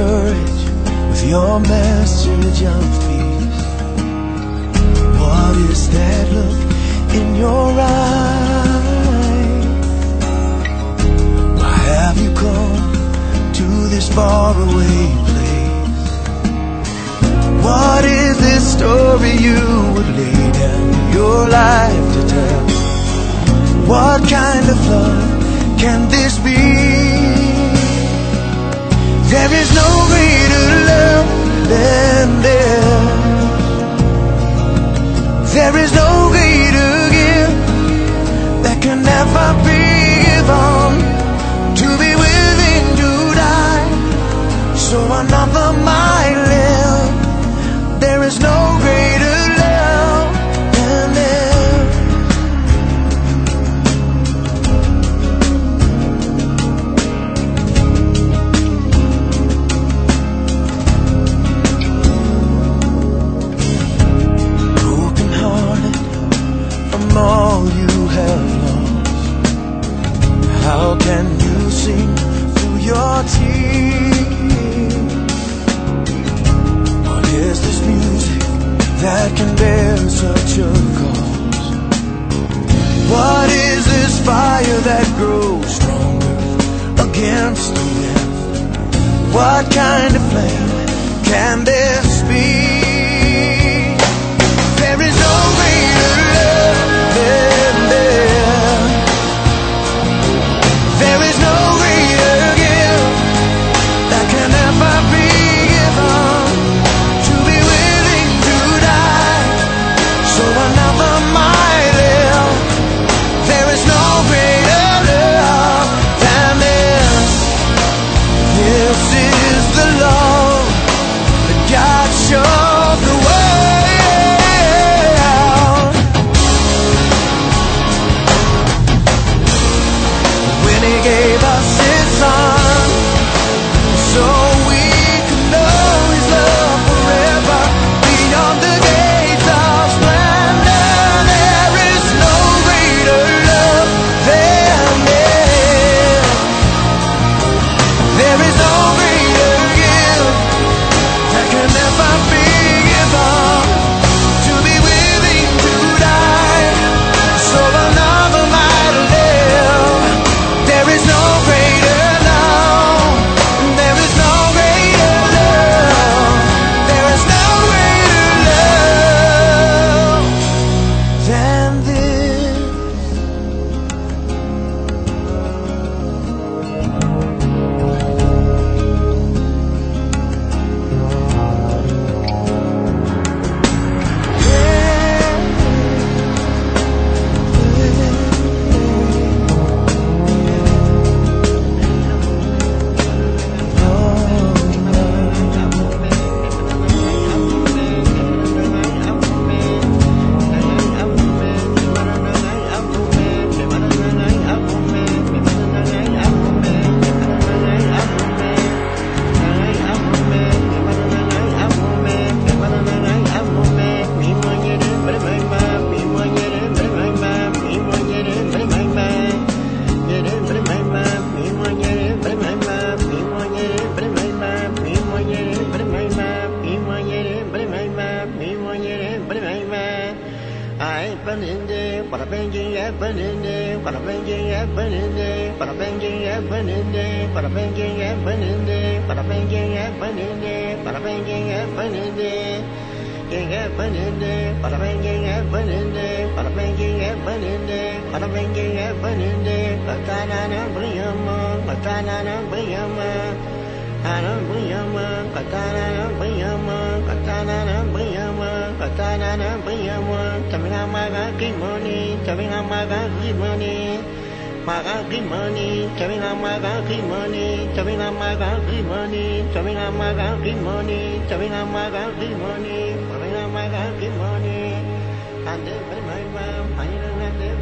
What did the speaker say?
courage with your message of peace. What is that look in your eyes? Why have you come to this faraway place? What is this story you would lay down your life to tell? What kind of love can this be? There is no greater love than this. There is no greater gift that can never be given. To be willing to die so another might live. There is no greater love than this. Broken hearted from all you have lost, how can you sing through your tears? What is this music that can bear such a cause? What is this fire that grows stronger against the wind? What kind of flame can this be? There is no greater love than this. There is no greater gift that can ever be given. To be willing to die so another might live. There is no greater love than this. This is the love that God showed the world when He gave us His Son, so we could know His love forever beyond the gates of splendor. There is no greater love than this. There is no greater gift that can never be given. To be willing to die so another might live. There is no greater love. There is no greater love. There is no greater love than this. And